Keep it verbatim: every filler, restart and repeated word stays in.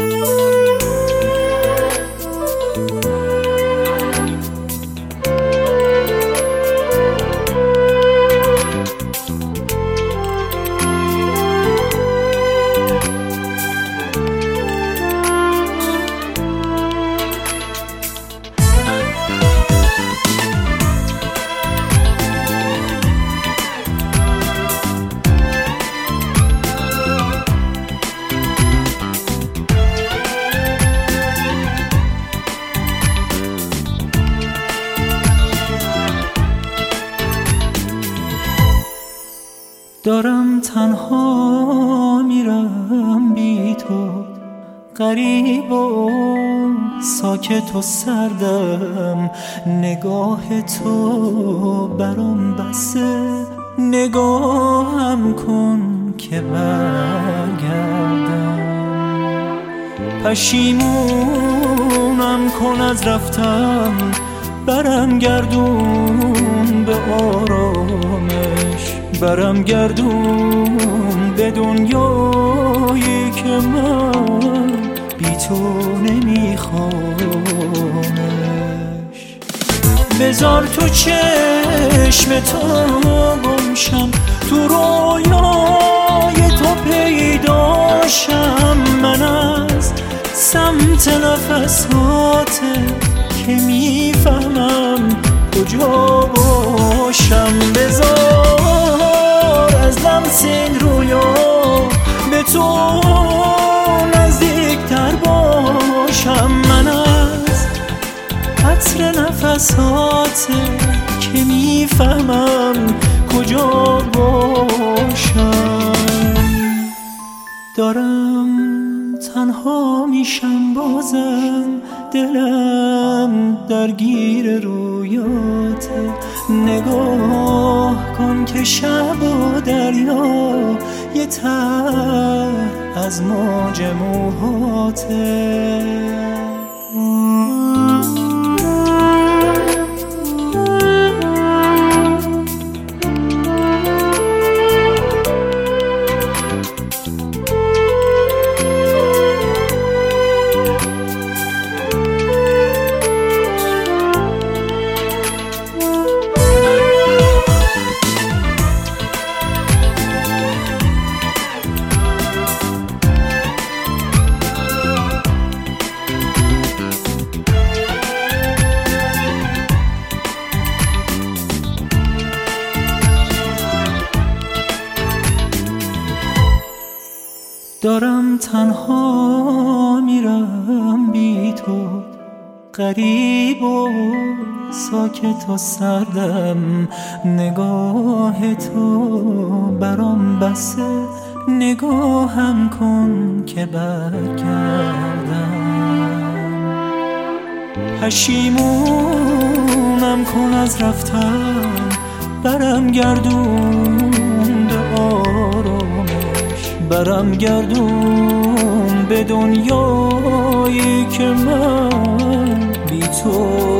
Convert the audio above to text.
دارم تنها میرم بی تو، غریب و ساکت و سردم، نگاه تو برام بسه، نگاهم کن که برگردم. پشیمونم کن از رفتم، برم گردون به آرامش، برم گردون به دنیایی که من بی تو نمیخوامش. بذار تو چشم تو گمشم، تو رویای تو پیداشم، من از سمت نفساتت که میفهمم کجا باشم. بذار از لمس این رویا به تو نزدیکتر باشم، من از عطر نفسات که میفهمم کجا باشم. دارم تنها میشم بازم، دلم درگیر رویاته، نگاه کن که شب و دریا یه ته از موج موهاته. دارم تنها میرم بی تو، غریب و ساکت و سردم، نگاه تو برام بسه، نگاهم کن که برگردم. پشیمونم کن از رفتم، برم گردون به آرامش، برم گردون به دنیایی که من بی تو